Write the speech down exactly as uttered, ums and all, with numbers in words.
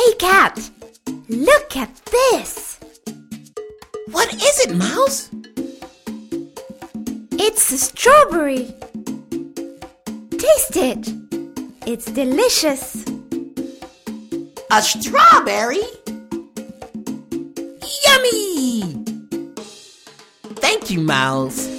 Hey, Cat! Look at this! What is it, Mouse? It's a strawberry. Taste it. It's delicious. A strawberry? Yummy! Thank you, Mouse.